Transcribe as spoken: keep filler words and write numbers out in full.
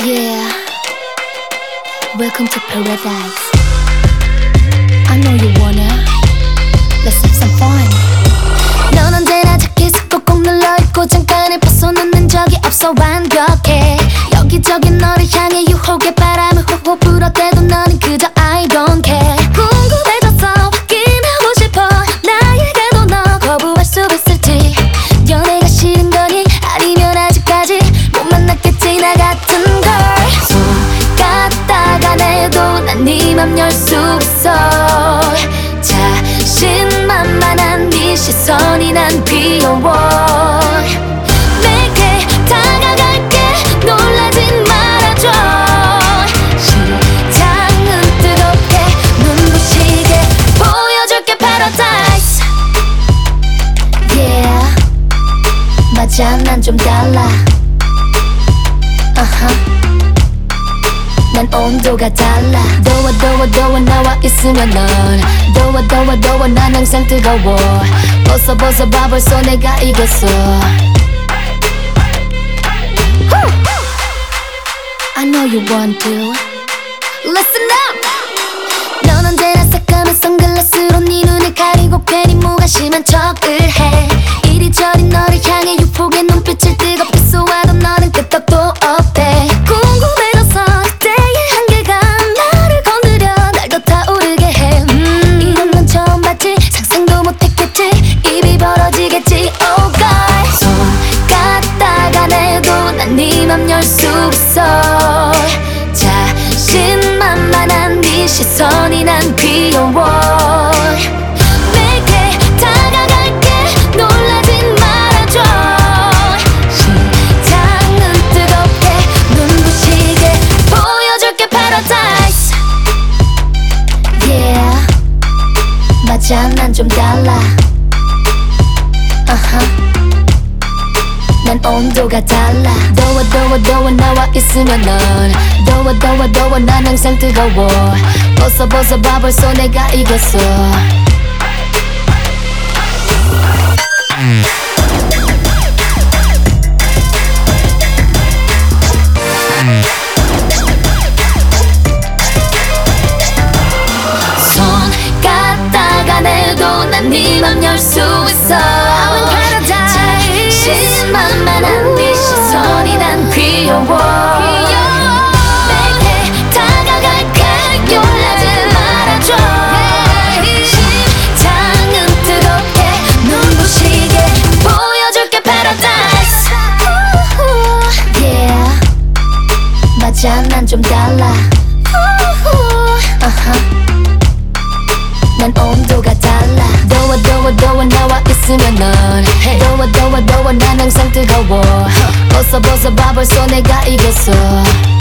Yeah, welcome to paradise. I know you wanna. Let's have some fun. 넌 언제나 자켓을 꼭꼭 눌러입고 잠깐을 벗어놓는 적이 없어. 완벽해. 여기저기 너를 향해 유혹의 바람을 호호 불어대도 너는 그저 I don't care. 궁금해져서 확인하고 싶어. 나에게도 너 거부할 수 있을지. 연애가 싫은 거니 아니면 아직까지 못 만났겠지 나 같은 걸. 손 갖다가 내도 난 네 맘 열 수 있어. 자신만만한 네 시선이 난 귀여워. 내게 다가갈게 놀라지 말아줘. 심장은 뜨겁게 눈부시게 보여줄게 paradise. Yeah, 맞아 난 좀 달라. uh-huh. 난 온도가 달라. 더워 더워 더워 나와 있으면 넌 더워 더워 더워 난 항상 뜨거워. 벗어 벗어 봐 벌써 내가 이겼어. I know you want to. Listen up. 넌 언제나 새까만 선글라스로 네 눈을 가리고 괜히 무관심한 척을 해. 이리저리 너를 향해 유혹의 눈빛을 뜨겁게 쏘아도 너는 끄떡도 없대. 궁금해져서 그때의 한계가 나를 건드려 날 더 타오르게 해. 음, 이런 건 처음 봤지. 상상도 못했겠지. 입이 벌어지겠지. Oh God. 손 갖다가 내도 난 네 맘 열 수 있어. 자신만만한 네 시선이 난 귀여워. 내게 다가갈게 놀라지 말아줘. 심장은 뜨겁게 눈부시게 보여줄게 paradise. Yeah, 맞아 난 좀 달라. uh-huh. 난 온도가 달라. 더워 더워 더워 나와 있으면 넌 더워 더워 더워 난 항상 뜨거워. 벗어 벗어 봐 벌써 내가 이겼어. 손 갖다가 내도 난 네 맘 열 수 있어. 자신만만한 네 시선이 난 귀여워. 내게 다가갈게 놀라지 말아줘. 심장은 뜨겁게 눈부시게 보여줄게 paradise. Yeah, 맞아 난 좀 달라. uh-huh. 난 온도가 달라. 더워 더워 더워 나와 있으면 넌 더워 더워 더워 난 항상 뜨거워. 벗어 벗어 봐 벌써 내가 이겼어.